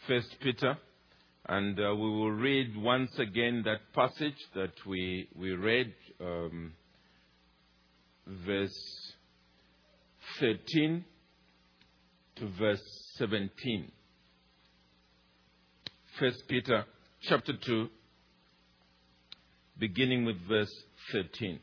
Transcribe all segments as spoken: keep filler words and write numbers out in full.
First Peter, and uh, we will read once again that passage that we we read, um, verse thirteen to verse seventeen. First Peter chapter two, beginning with verse thirteen.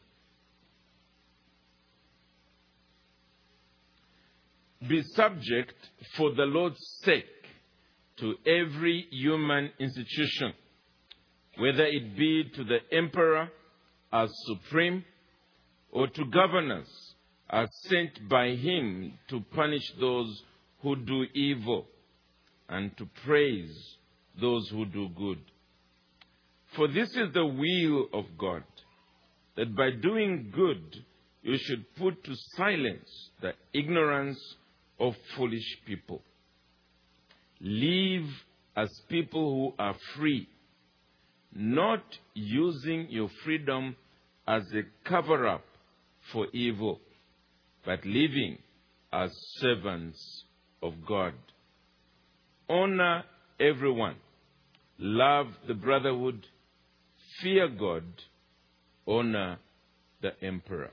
Be subject for the Lord's sake to every human institution, whether it be to the emperor as supreme, or to governors as sent by him to punish those who do evil and to praise those who do good. For this is the will of God, that by doing good you should put to silence the ignorance of foolish people. Live as people who are free, not using your freedom as a cover-up for evil, but living as servants of God. Honor everyone, love the brotherhood, fear God, honor the emperor.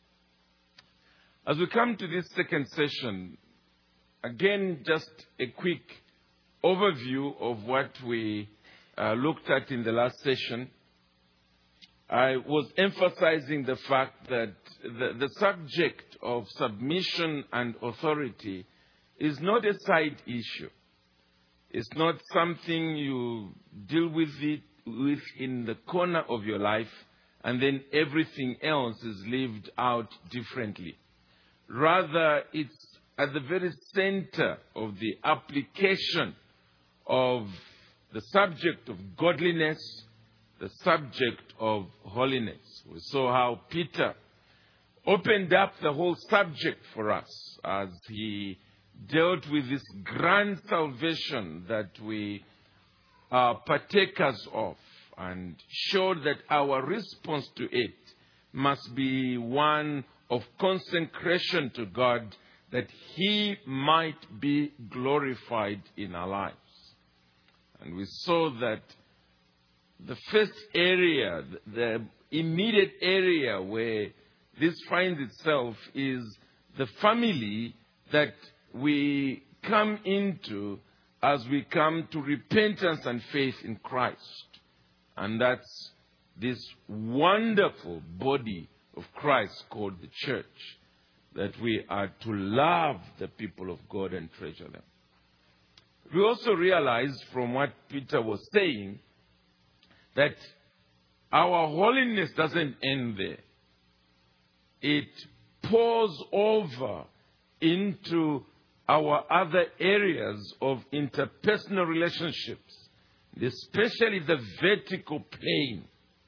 As we come to this second session, again, just a quick overview of what we uh, looked at in the last session. I was emphasizing the fact that the, the subject of submission and authority is not a side issue. It's not something you deal with it with in the corner of your life and then everything else is lived out differently. Rather, it's at the very center of the application of the subject of godliness, the subject of holiness. We saw how Peter opened up the whole subject for us as he dealt with this grand salvation that we are partakers of and showed that our response to it must be one of consecration to God, that he might be glorified in our lives. And we saw that the first area, the immediate area where this finds itself is the family that we come into as we come to repentance and faith in Christ. And that's this wonderful body of Christ called the church, that we are to love the people of God and treasure them. We also realized from what Peter was saying that our holiness doesn't end there. It pours over into our other areas of interpersonal relationships, especially the vertical plane,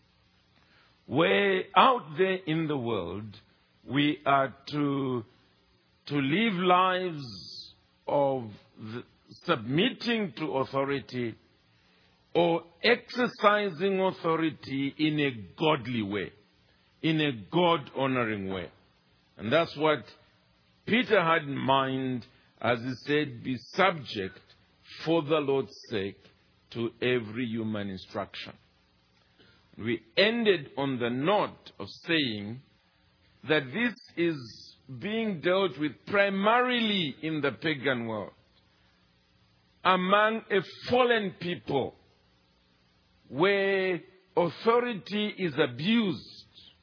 where out there in the world we are to, to live lives of the, submitting to authority or exercising authority in a godly way, in a God-honoring way. And that's what Peter had in mind as he said, be subject for the Lord's sake to every human instruction. We ended on the note of saying that this is being dealt with primarily in the pagan world, among a fallen people, where authority is abused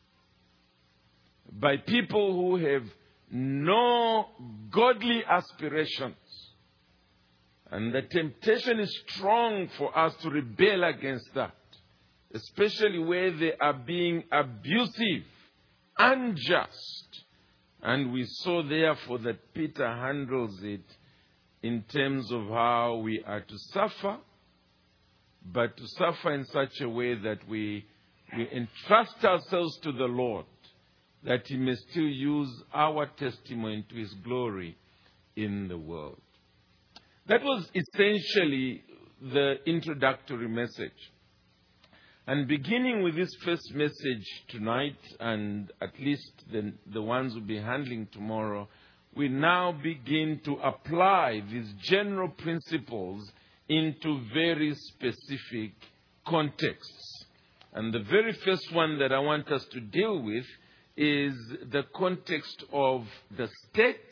by people who have no godly aspirations. And the temptation is strong for us to rebel against that, especially where they are being abusive, unjust. And we saw therefore that Peter handles it in terms of how we are to suffer, but to suffer in such a way that we, we entrust ourselves to the Lord, that he may still use our testimony to his glory in the world. That was essentially the introductory message. And beginning with this first message tonight, and at least the, the ones we'll be handling tomorrow, we now begin to apply these general principles into very specific contexts. And the very first one that I want us to deal with is the context of the state.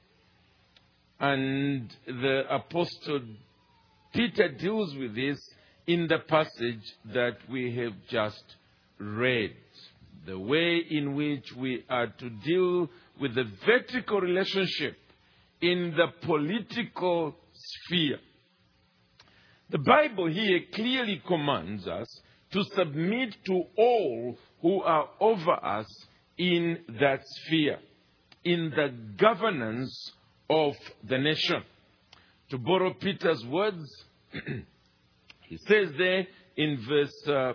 And the Apostle Peter deals with this in the passage that we have just read. The way in which we are to deal with the vertical relationship in the political sphere. The Bible here clearly commands us to submit to all who are over us in that sphere, in the governance of the nation. To borrow Peter's words, he says there in verse uh,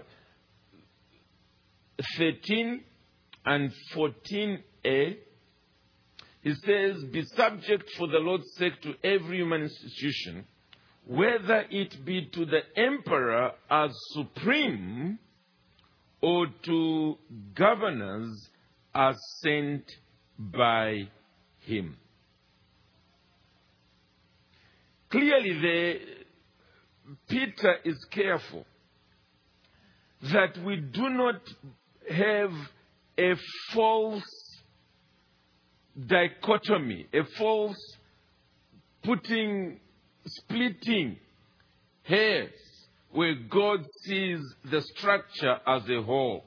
thirteen and fourteen a, he says, "Be subject for the Lord's sake to every human institution, whether it be to the emperor as supreme or to governors as sent by him." Clearly, the, Peter is careful that we do not have a false dichotomy, a false putting, splitting hairs, where God sees the structure as a whole.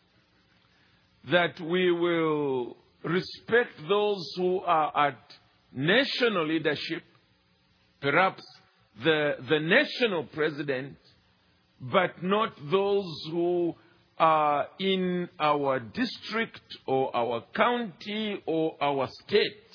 That we will respect those who are at national leadership, perhaps the, the national president, but not those who are in our district or our county or our state.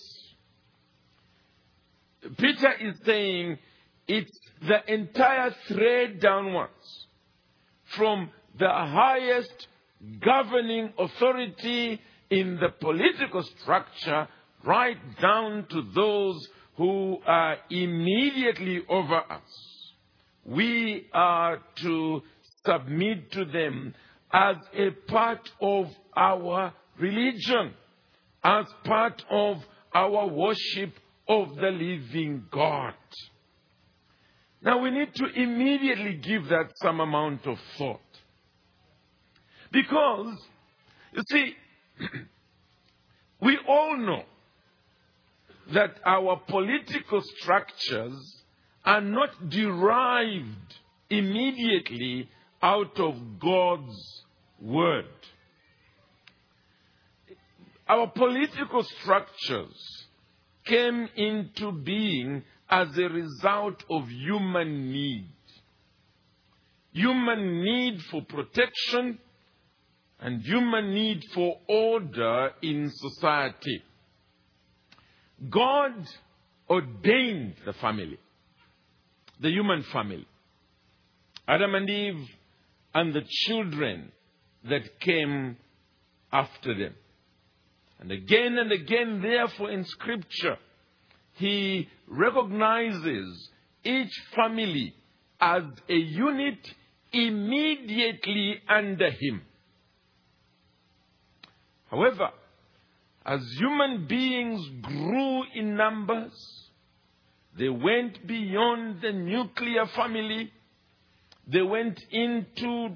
Peter is saying it's the entire thread downwards, from the highest governing authority in the political structure right down to those who are immediately over us. We are to submit to them as a part of our religion, as part of our worship of the living God. Now we need to immediately give that some amount of thought. Because, you see, we all know that our political structures are not derived immediately out of God's word. Our political structures came into being as a result of human need. Human need for protection and human need for order in society. God ordained the family, the human family, Adam and Eve and the children that came after them. And again and again, therefore, in Scripture, he recognizes each family as a unit immediately under him. However, as human beings grew in numbers, they went beyond the nuclear family. They went into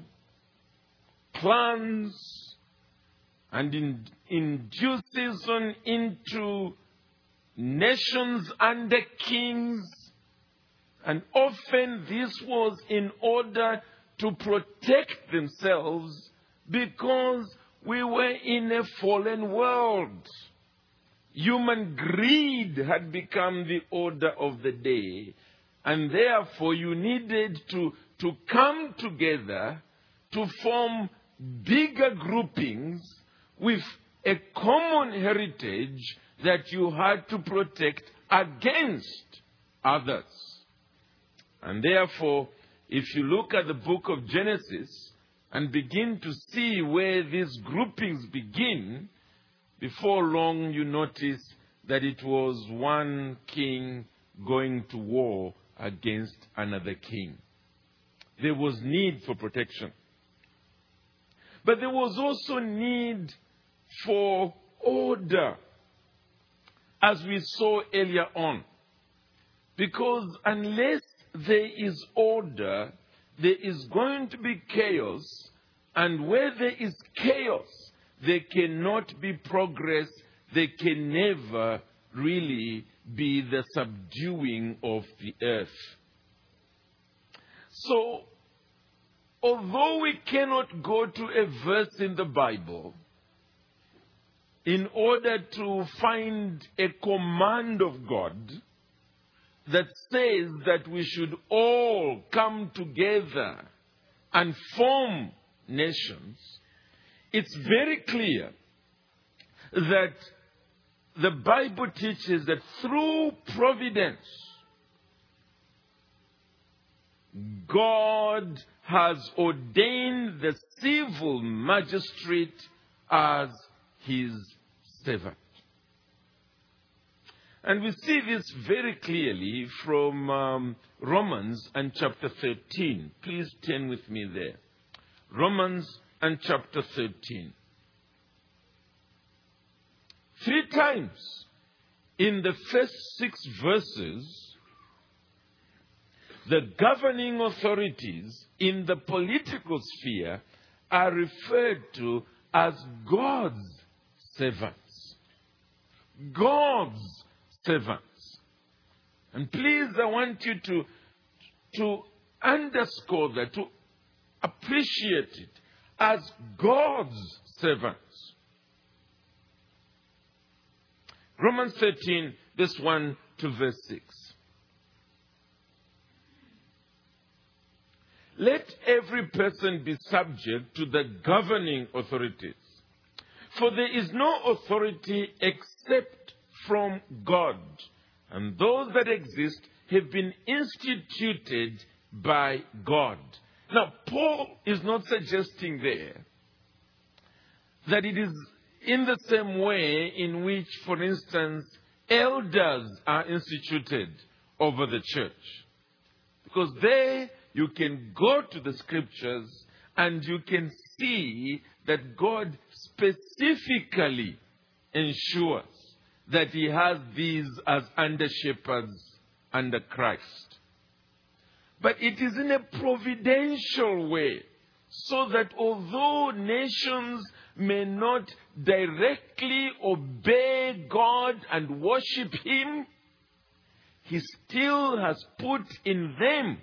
clans and in, in due season into nations under kings. And often this was in order to protect themselves, because we were in a fallen world. Human greed had become the order of the day. And therefore you needed to, to come together to form bigger groupings with a common heritage that you had to protect against others. And therefore, if you look at the book of Genesis and begin to see where these groupings begin, before long you notice that it was one king going to war against another king. There was need for protection. But there was also need for order, as we saw earlier on. Because unless there is order, there is going to be chaos, and where there is chaos, there cannot be progress, there can never really be the subduing of the earth. So, although we cannot go to a verse in the Bible in order to find a command of God that says that we should all come together and form nations, it's very clear that the Bible teaches that through providence, God has ordained the civil magistrate as his servant. And we see this very clearly from um, Romans and chapter thirteen. Please turn with me there. Romans and chapter thirteen. Three times in the first six verses, the governing authorities in the political sphere are referred to as God's servants. God's servants. And please, I want you to, to underscore that, to appreciate it as God's servants. Romans thirteen, verse one to verse six. Let every person be subject to the governing authorities, for there is no authority except from God, and those that exist have been instituted by God. Now, Paul is not suggesting there that it is in the same way in which, for instance, elders are instituted over the church. Because there you can go to the scriptures and you can see that God specifically ensures that he has these as under shepherds under Christ. But it is in a providential way, so that although nations may not directly obey God and worship him, he still has put in them,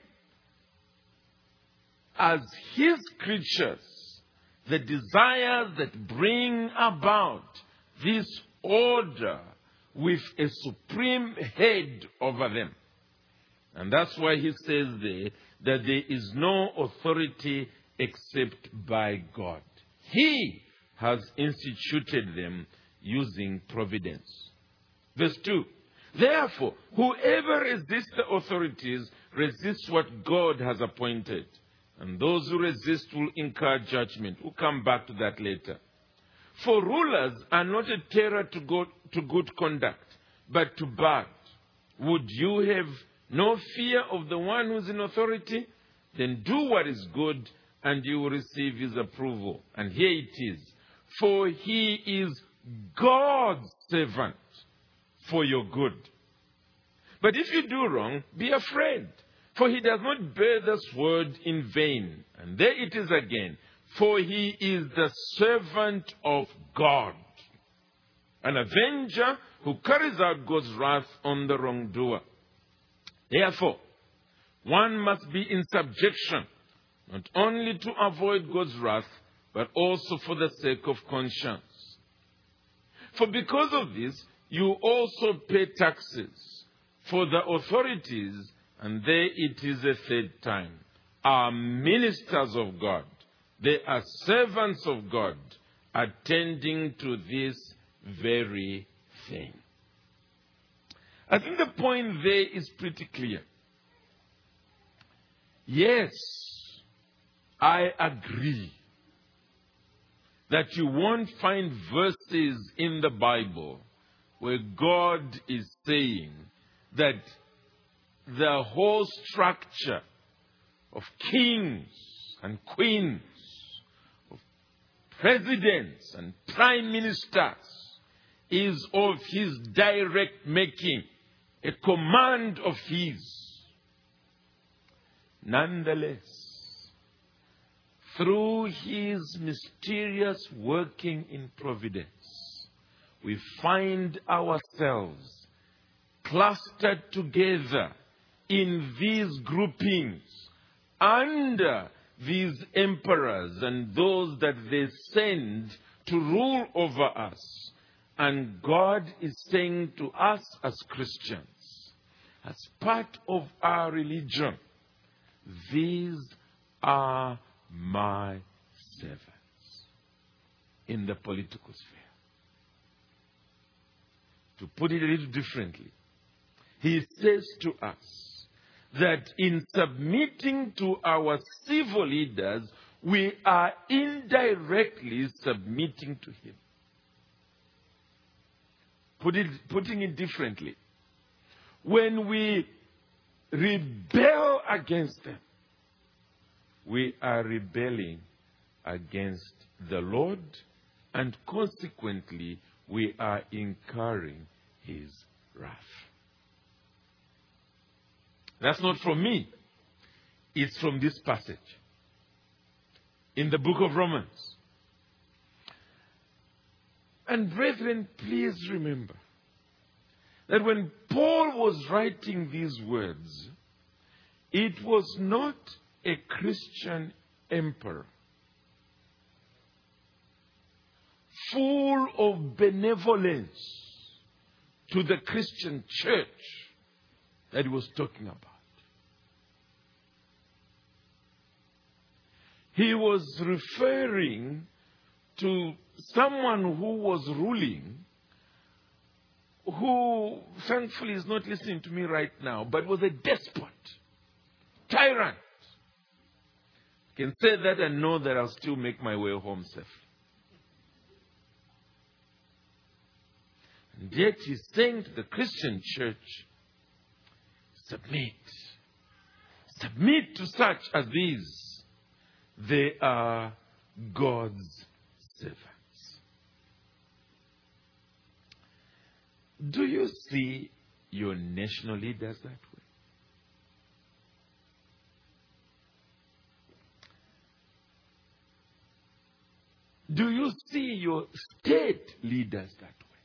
as his creatures, the desires that bring about this order with a supreme head over them. And that's why he says there that there is no authority except by God. He has instituted them using providence. Verse two. Therefore, whoever resists the authorities resists what God has appointed. And those who resist will incur judgment. We'll come back to that later. For rulers are not a terror to, go, to good conduct, but to bad. Would you have no fear of the one who is in authority? Then do what is good, and you will receive his approval. And here it is. For he is God's servant for your good. But if you do wrong, be afraid. For he does not bear the sword in vain. And there it is again. For he is the servant of God, an avenger who carries out God's wrath on the wrongdoer. Therefore, one must be in subjection, not only to avoid God's wrath, but also for the sake of conscience. For because of this, you also pay taxes, for the authorities, and there it is a third time, are ministers of God. They are servants of God, attending to this very thing. I think the point there is pretty clear. Yes, I agree that you won't find verses in the Bible where God is saying that the whole structure of kings and queens, of presidents and prime ministers is of his direct making, a command of his. Nonetheless, through his mysterious working in providence, we find ourselves clustered together in these groupings under these emperors and those that they send to rule over us. And God is saying to us as Christians, as part of our religion, these are my servants in the political sphere. To put it a little differently, he says to us that in submitting to our civil leaders, we are indirectly submitting to him. Put it, putting it differently, when we rebel against them, we are rebelling against the Lord, and consequently, we are incurring his wrath. That's not from me. It's from this passage in the book of Romans. And brethren, please remember that when Paul was writing these words, it was not a Christian emperor full of benevolence to the Christian church that he was talking about. He was referring to someone who was ruling, who thankfully is not listening to me right now, but was a despot, tyrant. I can say that and know that I'll still make my way home safe. And yet he's saying to the Christian church, submit. Submit to such as these. They are God's servants. Do you see your national leaders that way? Do you see your state leaders that way?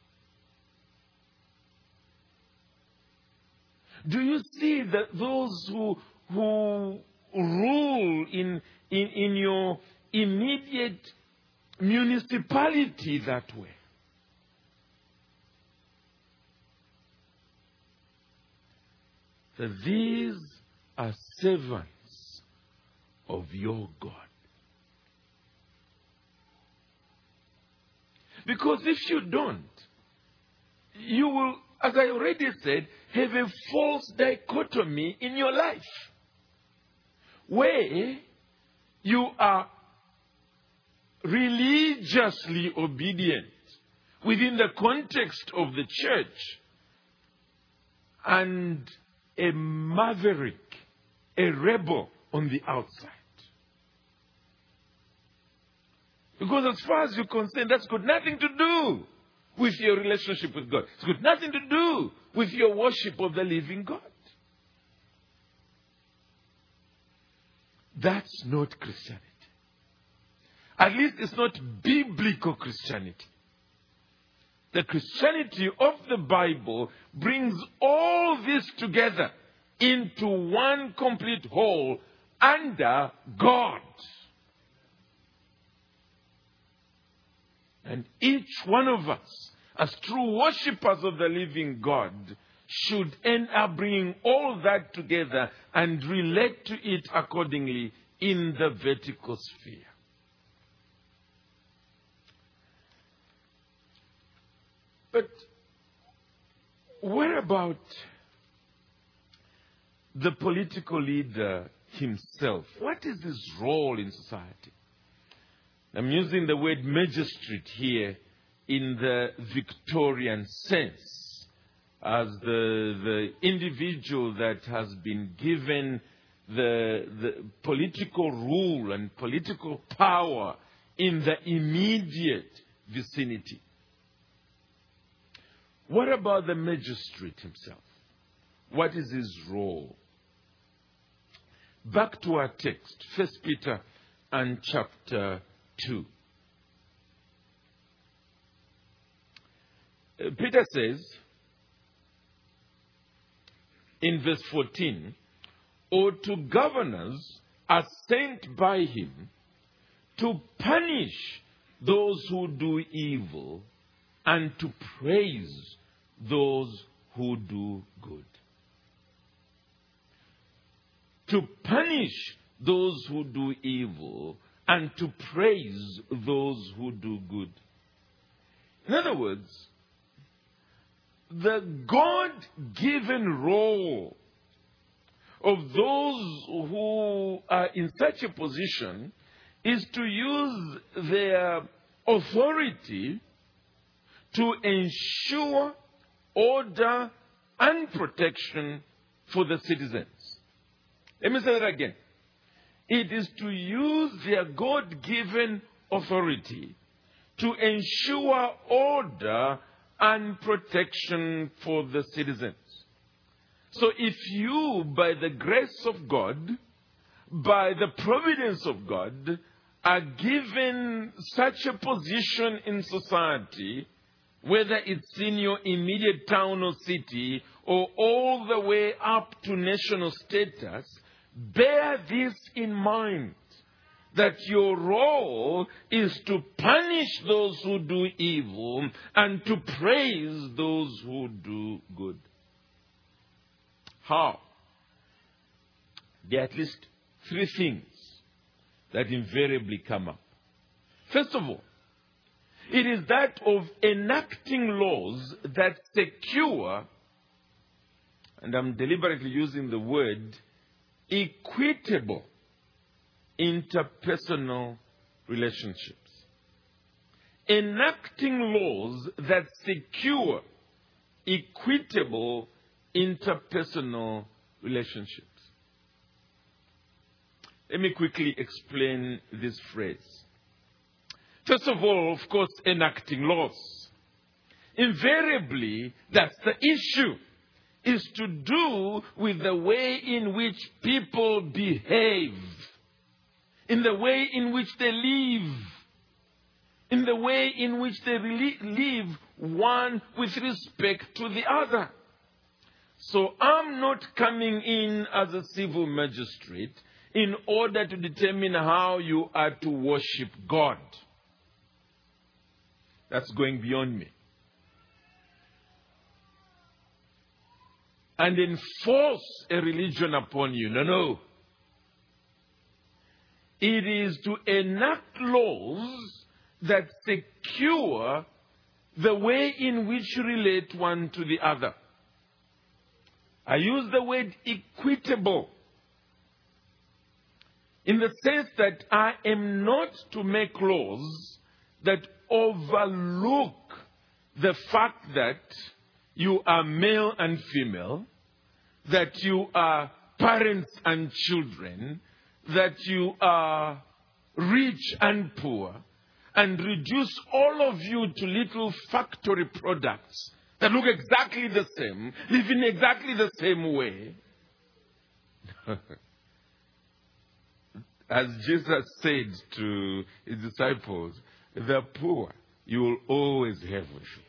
Do you see that those who who rule in in, in your immediate municipality that way? That these are servants of your God. Because if you don't, you will, as I already said, have a false dichotomy in your life, where you are religiously obedient within the context of the church, and a maverick, a rebel on the outside. Because as far as you're concerned, that's got nothing to do with your relationship with God. It's got nothing to do with your worship of the living God. That's not Christianity. At least it's not biblical Christianity. The Christianity of the Bible brings all this together into one complete whole under God. And each one of us, as true worshippers of the living God, should end up bringing all that together and relate to it accordingly in the vertical sphere. But what about the political leader himself? What is his role in society? I'm using the word magistrate here in the Victorian sense, as the, the individual that has been given the, the political rule and political power in the immediate vicinity. What about the magistrate himself? What is his role? Back to our text, First Peter and chapter two. Uh, Peter says in verse fourteen, or to governors are sent by him to punish those who do evil and to praise those who do good. To punish those who do evil and to praise those who do good. In other words, the God-given role of those who are in such a position is to use their authority to ensure order and protection for the citizens. Let me say that again. It is to use their God-given authority to ensure order and protection for the citizens. So if you, by the grace of God, by the providence of God, are given such a position in society, whether it's in your immediate town or city, or all the way up to national status, bear this in mind, that your role is to punish those who do evil and to praise those who do good. How? There are at least three things that invariably come up. First of all, it is that of enacting laws that secure, and I'm deliberately using the word, equitable interpersonal relationships. Enacting laws that secure equitable interpersonal relationships. Let me quickly explain this phrase. First of all, of course, enacting laws. Invariably, that's the issue, is to do with the way in which people behave, in the way in which they live, in the way in which they live one with respect to the other. So I'm not coming in as a civil magistrate in order to determine how you are to worship God. That's going beyond me. And enforce a religion upon you. No, no. It is to enact laws that secure the way in which you relate one to the other. I use the word equitable in the sense that I am not to make laws that overlook the fact that you are male and female, that you are parents and children, that you are rich and poor, and reduce all of you to little factory products that look exactly the same, live in exactly the same way. As Jesus said to his disciples, the poor you will always have with you.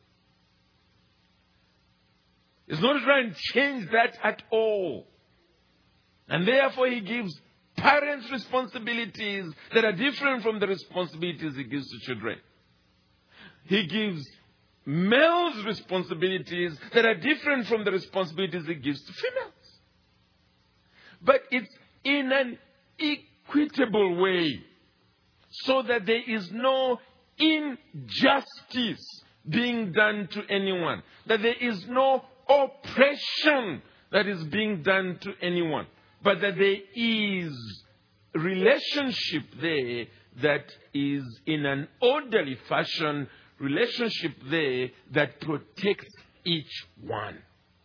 It's not trying to change that at all. And therefore he gives parents responsibilities that are different from the responsibilities he gives to children. He gives males responsibilities that are different from the responsibilities he gives to females. But it's in an equitable way, so that there is no injustice being done to anyone, that there is no oppression that is being done to anyone, but that there is relationship there that is in an orderly fashion, relationship there that protects each one.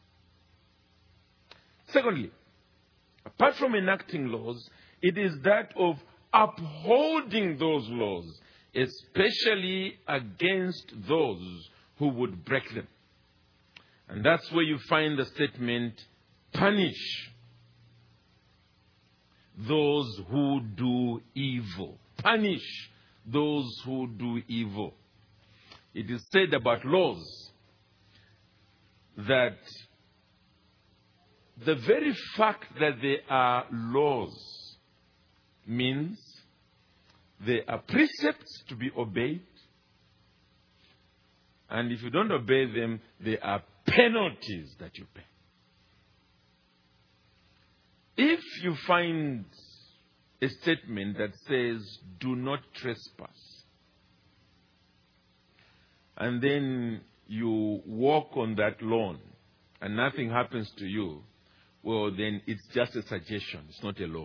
Secondly, apart from enacting laws, it is that of upholding those laws, especially against those who would break them. And that's where you find the statement, punish those who do evil. Punish those who do evil. It is said about laws that the very fact that they are laws means they are precepts to be obeyed, and if you don't obey them, they are penalties that you pay. If you find a statement that says, do not trespass, and then you walk on that lawn and nothing happens to you, well, then it's just a suggestion. It's not a law.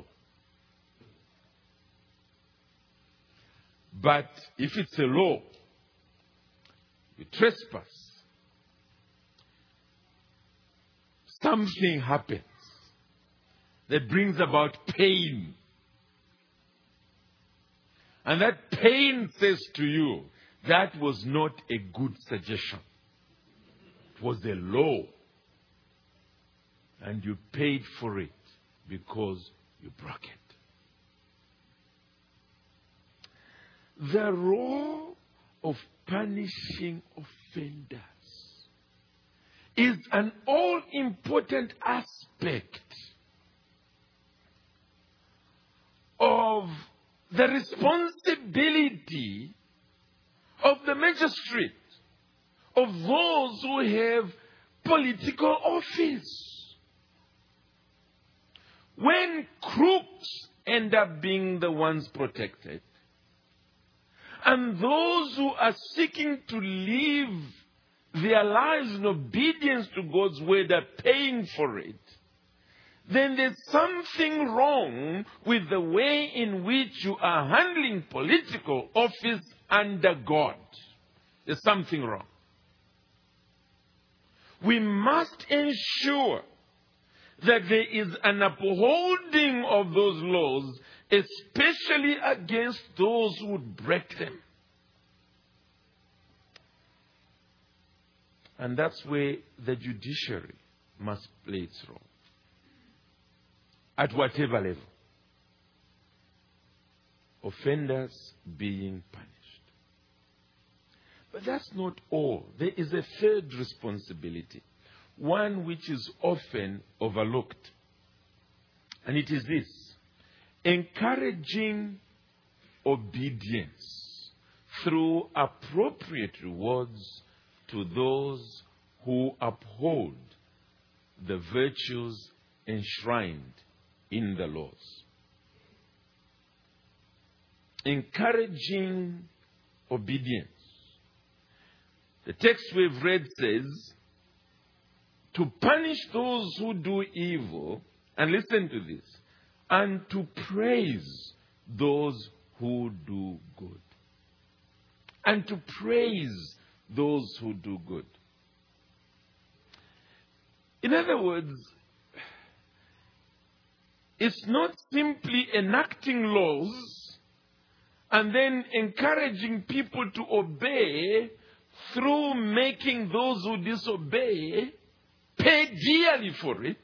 But if it's a law, you trespass, something happens that brings about pain. And that pain says to you, that was not a good suggestion. It was a law. And you paid for it because you broke it. The role of punishing offenders is an all-important aspect of the responsibility of the magistrate, of those who have political office. When crooks end up being the ones protected, and those who are seeking to live their lives in obedience to God's word are paying for it, then there's something wrong with the way in which you are handling political office under God. There's something wrong. We must ensure that there is an upholding of those laws, especially against those who would break them. And that's where the judiciary must play its role. At whatever level. Offenders being punished. But that's not all. There is a third responsibility. One which is often overlooked. And it is this. Encouraging obedience through appropriate rewards to those who uphold the virtues enshrined in the laws. Encouraging obedience. The text we've read says, to punish those who do evil, and listen to this, and to praise those who do good. And to praise those who do good. In other words, it's not simply enacting laws and then encouraging people to obey through making those who disobey pay dearly for it.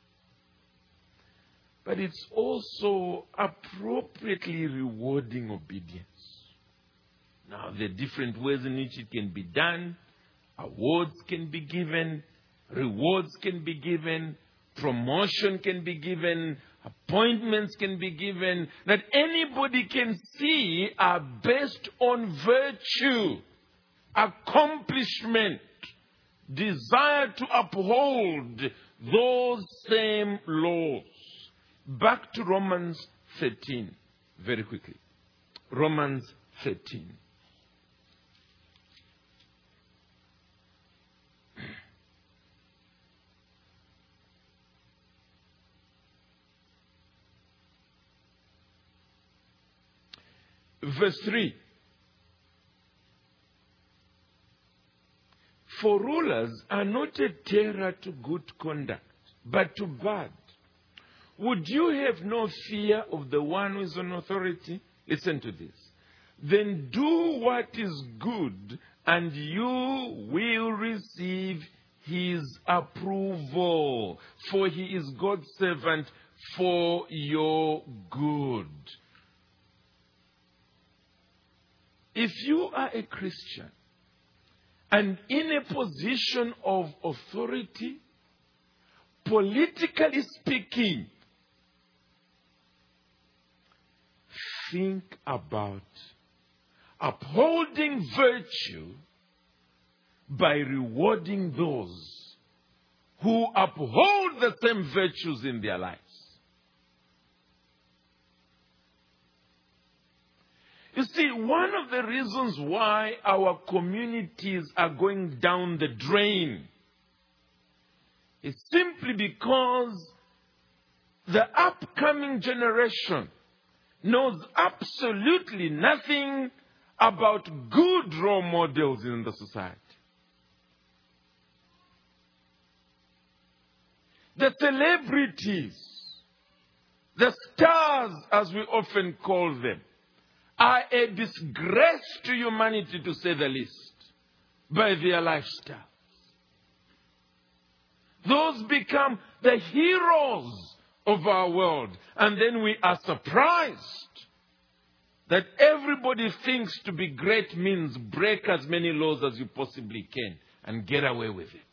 But it's also appropriately rewarding obedience. Now, there are different ways in which it can be done. Awards can be given. Rewards can be given. Promotion can be given. Appointments can be given. That anybody can see are based on virtue, accomplishment, desire to uphold those same laws. Back to Romans thirteen, very quickly. Romans thirteen. Verse three. For rulers are not a terror to good conduct, but to bad. Would you have no fear of the one who is on authority? Listen to this. Then do what is good, and you will receive his approval. For he is God's servant for your good. If you are a Christian and in a position of authority, politically speaking, think about upholding virtue by rewarding those who uphold the same virtues in their lives. You see, one of the reasons why our communities are going down the drain is simply because the upcoming generation knows absolutely nothing about good role models in the society. The celebrities, the stars as we often call them, are a disgrace to humanity, to say the least, by their lifestyle. Those become the heroes of our world. And then we are surprised that everybody thinks to be great means break as many laws as you possibly can and get away with it.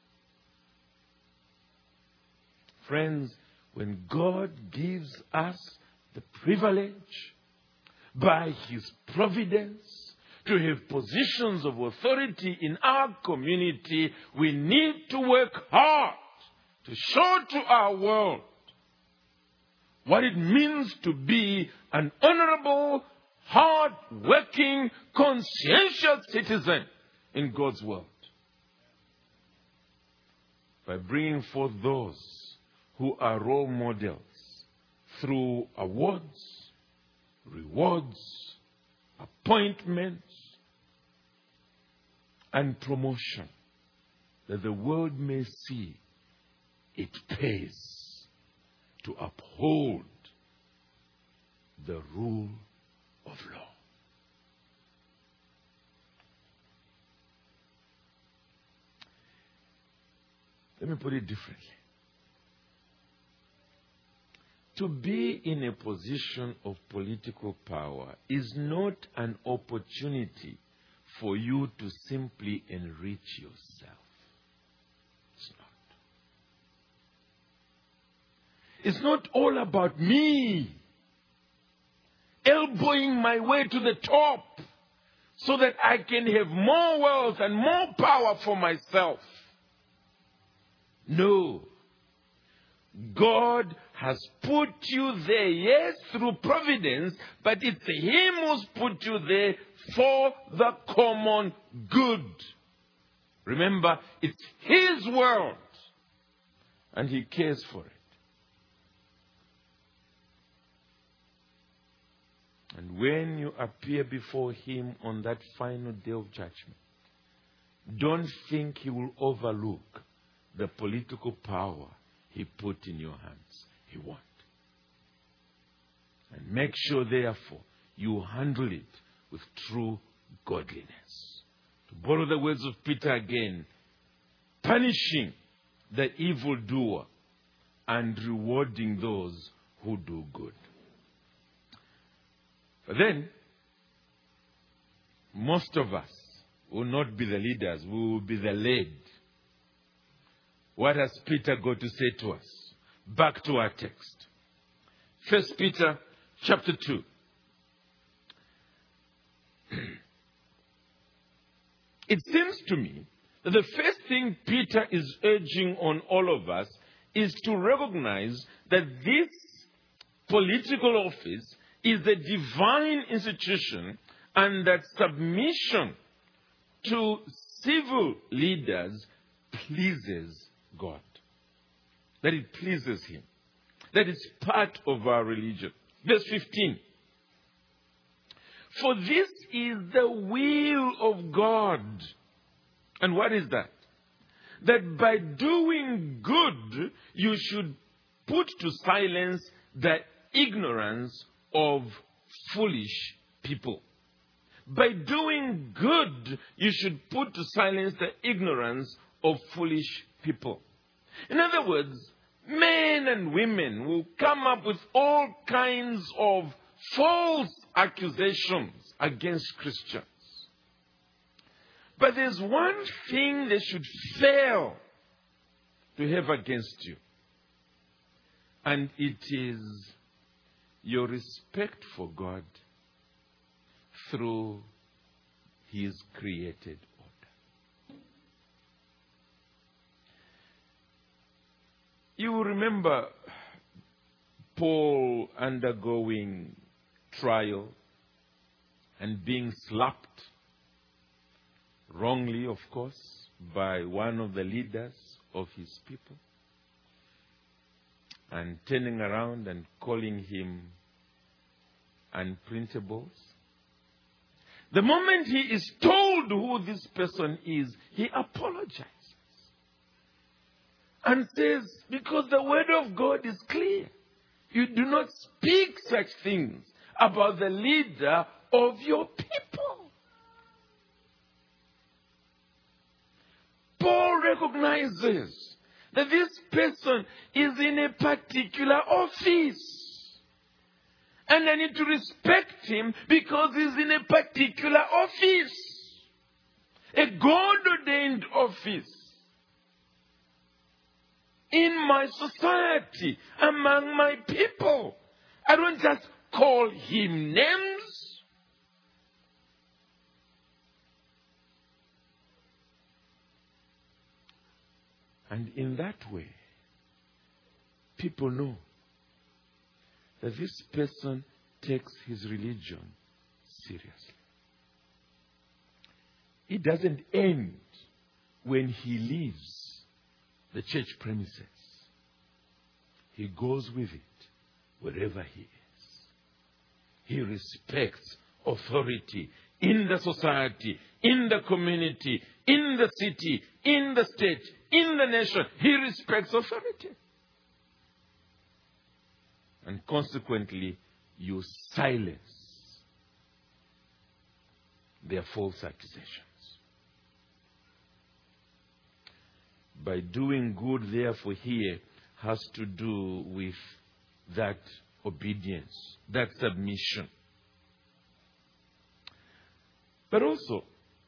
Friends, when God gives us the privilege by His providence to have positions of authority in our community, we need to work hard to show to our world what it means to be an honorable, hard-working, conscientious citizen in God's world. By bringing forth those who are role models through awards, rewards, appointments, and promotion, that the world may see it pays to uphold the rule of law. Let me put it differently. To be in a position of political power is not an opportunity for you to simply enrich yourself. It's not. It's not all about me elbowing my way to the top so that I can have more wealth and more power for myself. No. God has put you there, yes, through providence, but it's Him who's put you there for the common good. Remember, it's His world, and He cares for it. And when you appear before Him on that final day of judgment, don't think He will overlook the political power He put in your hands. He won't. And make sure, therefore, you handle it with true godliness. To borrow the words of Peter again, punishing the evildoer and rewarding those who do good. But then, most of us will not be the leaders, we will be the led. What has Peter got to say to us? Back to our text. First Peter chapter two. It seems to me that the first thing Peter is urging on all of us is to recognize that this political office is a divine institution and that submission to civil leaders pleases God. That it pleases Him. That it's part of our religion. Verse fifteen. For this is the will of God. And what is that? That by doing good, you should put to silence the ignorance of foolish people. By doing good, you should put to silence the ignorance of foolish people. In other words, men and women will come up with all kinds of false accusations against Christians. But there's one thing they should fail to have against you. And it is your respect for God through His created order. You remember Paul undergoing trial and being slapped, wrongly, of course, by one of the leaders of his people, and turning around and calling him unprintables. The moment he is told who this person is, he apologizes and says, because the word of God is clear, you do not speak such things about the leader of your people. Paul recognizes that this person is in a particular office. And I need to respect him because he's in a particular office. A God-ordained office. In my society, among my people. I don't just call him names. And in that way, people know that this person takes his religion seriously. It doesn't end when he leaves the church premises. He goes with it wherever he is. He respects authority in the society, in the community, in the city, in the state, in the nation. He respects authority. And consequently, you silence their false accusations. By doing good, therefore, here has to do with that obedience, that submission. But also,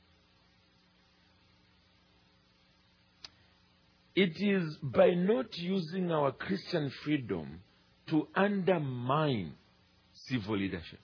it is by not using our Christian freedom to undermine civil leadership.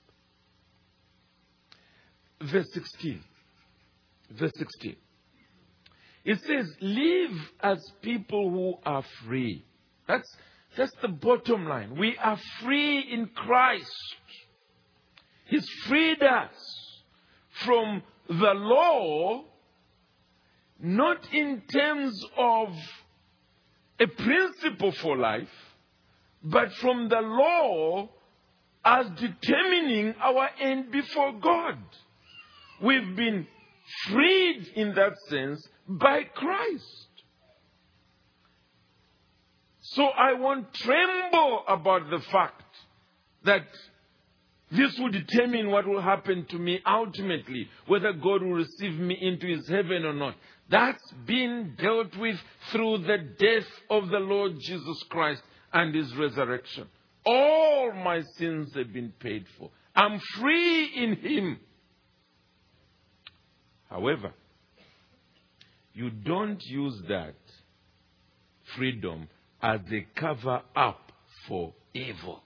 Verse sixteen. Verse sixteen. It says, live as people who are free. That's, that's the bottom line. We are free in Christ. He's freed us from the law, not in terms of a principle for life, but from the law as determining our end before God. We've been freed in that sense by Christ. So I won't tremble about the fact that this will determine what will happen to me ultimately, whether God will receive me into his heaven or not. That's been dealt with through the death of the Lord Jesus Christ and his resurrection. All my sins have been paid for. I'm free in him. However, you don't use that freedom as a cover up for evil.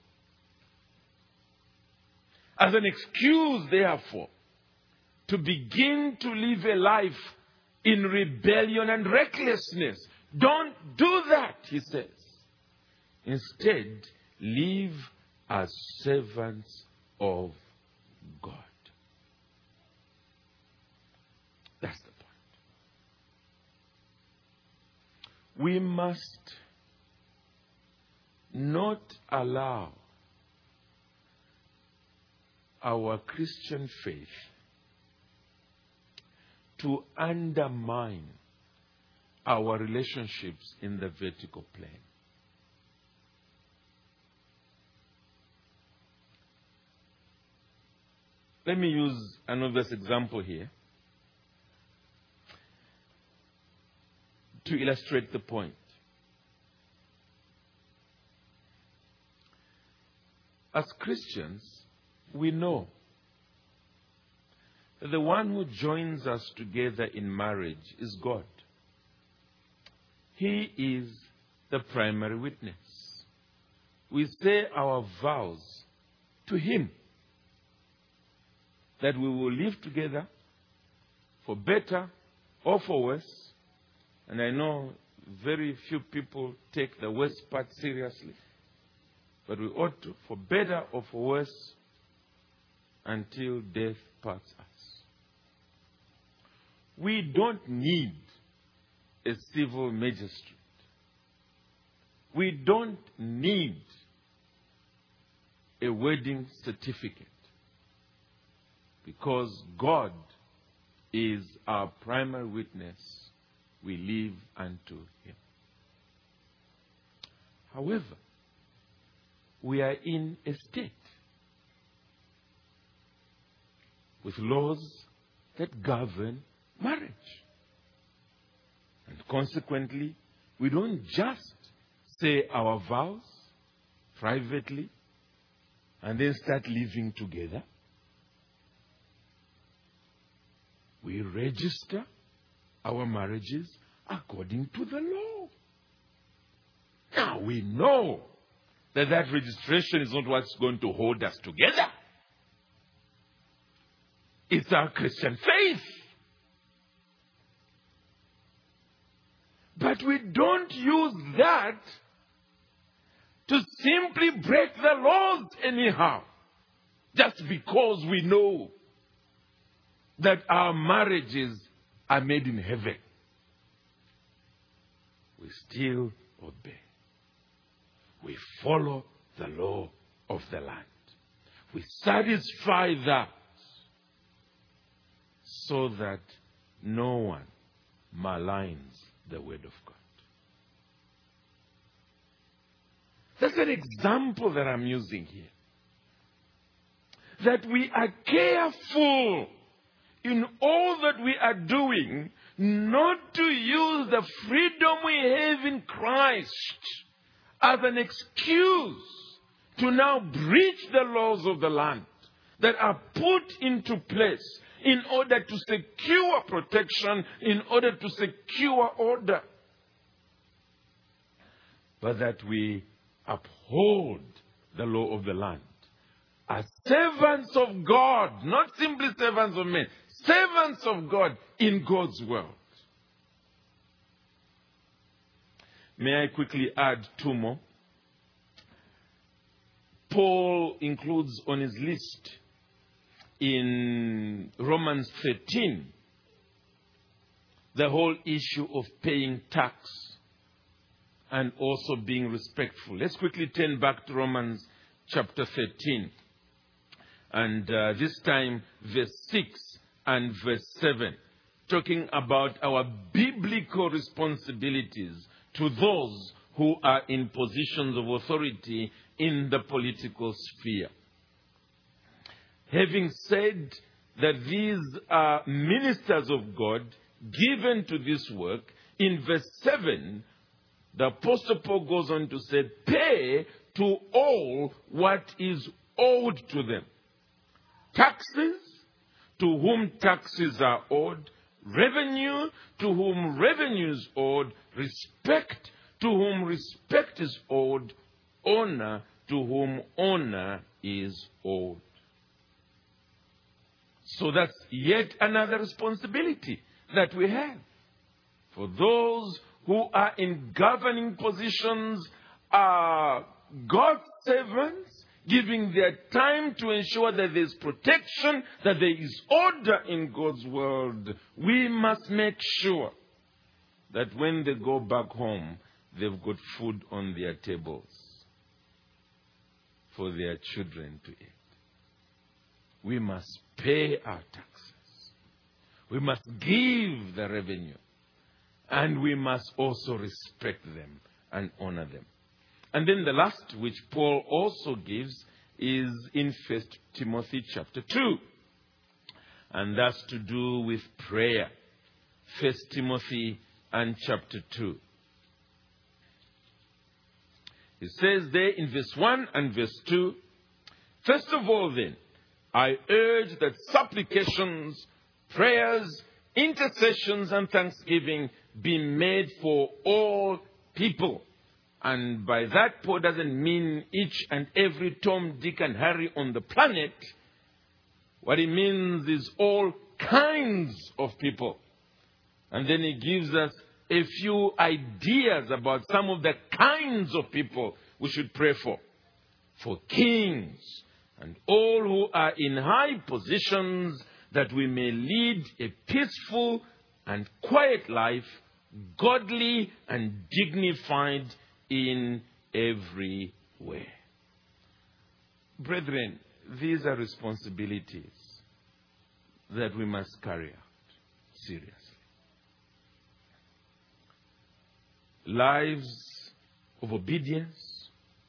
As an excuse, therefore, to begin to live a life in rebellion and recklessness. Don't do that, he says. Instead, live as servants of God. That's the point. We must not allow our Christian faith to undermine our relationships in the vertical plane. Let me use another example here to illustrate the point. as Christians, we know that the one who joins us together in marriage is God. He is the primary witness. We say our vows to Him that we will live together for better or for worse. And I know very few people take the worst part seriously. But we ought to, for better or for worse, until death parts us. We don't need a civil magistrate. We don't need a wedding certificate, because God is our primary witness. We live unto Him. However, we are in a state with laws that govern marriage. And consequently, we don't just say our vows privately and then start living together. We register our marriages according to the law. Now we know that that registration is not what's going to hold us together. It's our Christian faith. But we don't use that to simply break the laws anyhow, just because we know that our marriages are made in heaven. We still obey. We follow the law of the land. We satisfy that so that no one maligns the word of God. That's an example that I'm using here. That we are careful in all that we are doing not to use the freedom we have in Christ as an excuse to now breach the laws of the land that are put into place in order to secure protection, in order to secure order. But that we uphold the law of the land as servants of God, not simply servants of men, servants of God in God's world. May I quickly add two more? Paul includes on his list in Romans thirteen the whole issue of paying tax and also being respectful. Let's quickly turn back to Romans chapter thirteen. And uh, this time verse six and verse seven. Talking about our biblical responsibilities to those who are in positions of authority in the political sphere. Having said that these are ministers of God given to this work, in verse seven, the Apostle Paul goes on to say, pay to all what is owed to them. Taxes, to whom taxes are owed. Revenue, to whom revenue is owed. Respect, to whom respect is owed. Honor, to whom honor is owed. So that's yet another responsibility that we have. For those who are in governing positions, are God's servants, giving their time to ensure that there is protection, that there is order in God's world. We must make sure that when they go back home, they've got food on their tables for their children to eat. We must pay our taxes. We must give the revenue. And we must also respect them and honor them. And then the last, which Paul also gives, is in First Timothy chapter two. And that's to do with prayer. First Timothy and chapter two. It says there in verse one and verse two, First of all, then, I urge that supplications, prayers, intercessions, and thanksgiving be made for all people. And by that, Paul doesn't mean each and every Tom, Dick, and Harry on the planet. What he means is all kinds of people. And then he gives us a few ideas about some of the kinds of people we should pray for. For kings and all who are in high positions, that we may lead a peaceful and quiet life, godly and dignified in every way. Brethren, these are responsibilities that we must carry out seriously. Lives of obedience,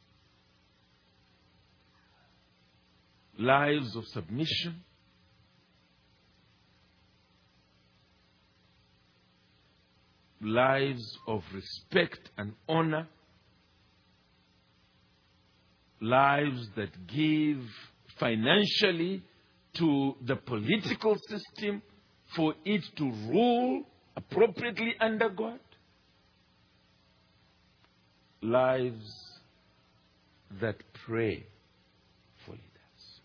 lives of submission, lives of respect and honor, lives that give financially to the political system for it to rule appropriately under God. Lives that pray for leaders.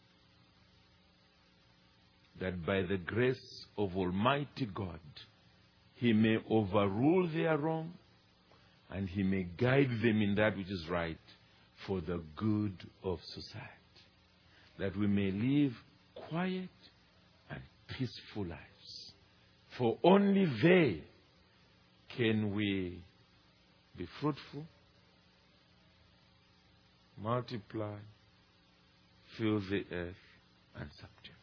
That by the grace of Almighty God, He may overrule their wrong and He may guide them in that which is right for the good of society. That we may live quiet and peaceful lives. For only they can we be fruitful, multiply, fill the earth, and subdue.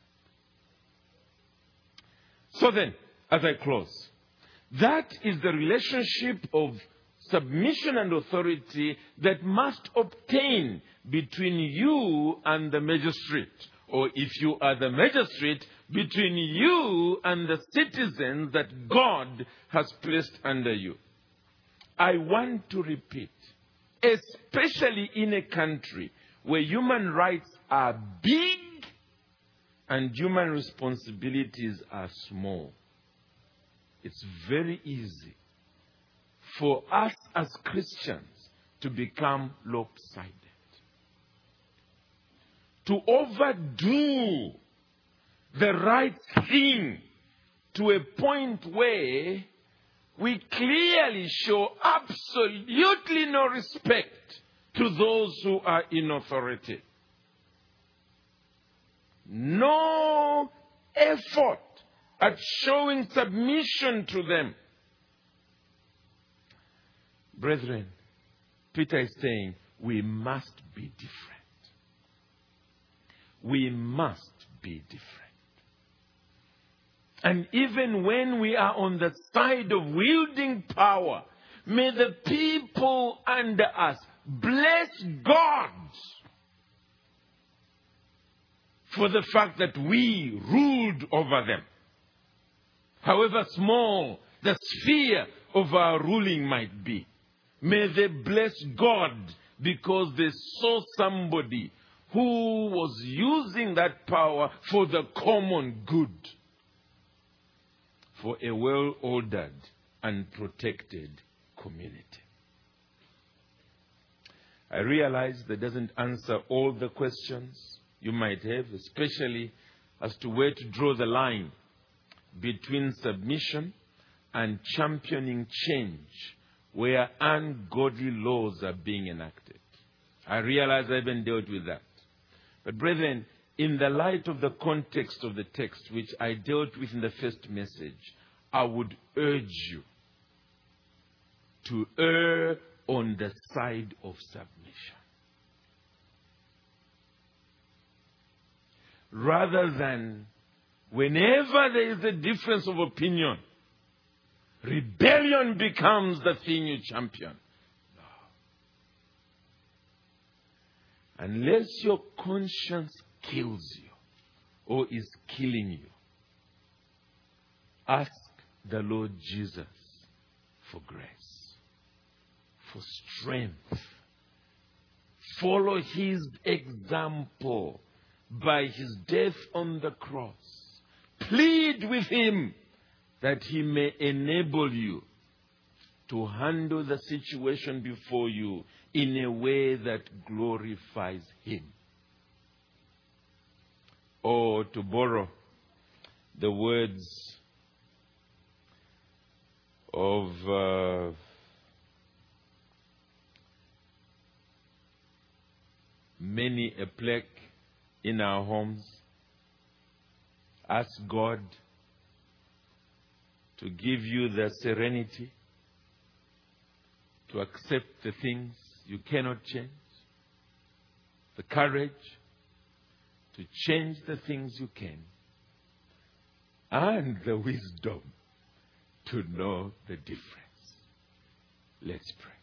So then, as I close, that is the relationship of submission and authority that must obtain between you and the magistrate. Or if you are the magistrate, between you and the citizens that God has placed under you. I want to repeat, especially in a country where human rights are big and human responsibilities are small. It's very easy for us as Christians to become lopsided. To overdo the right thing to a point where we clearly show absolutely no respect to those who are in authority. No effort at showing submission to them. Brethren, Peter is saying we must be different. We must be different. And even when we are on the side of wielding power, may the people under us bless God for the fact that we ruled over them. However small the sphere of our ruling might be, may they bless God because they saw somebody who was using that power for the common good, for a well-ordered and protected community. I realize that doesn't answer all the questions you might have, especially as to where to draw the line between submission and championing change where ungodly laws are being enacted. I realize I haven't dealt with that. But brethren, in the light of the context of the text, which I dealt with in the first message, I would urge you to err on the side of submission. Rather than, whenever there is a difference of opinion, rebellion becomes the thing you champion. No. Unless your conscience kills you or is killing you, ask the Lord Jesus for grace, for strength. Follow His example by his death on the cross. Plead with him that he may enable you to handle the situation before you in a way that glorifies him. Or to borrow the words of uh, many a plague in our homes, ask God to give you the serenity to accept the things you cannot change, the courage to change the things you can, and the wisdom to know the difference. Let's pray.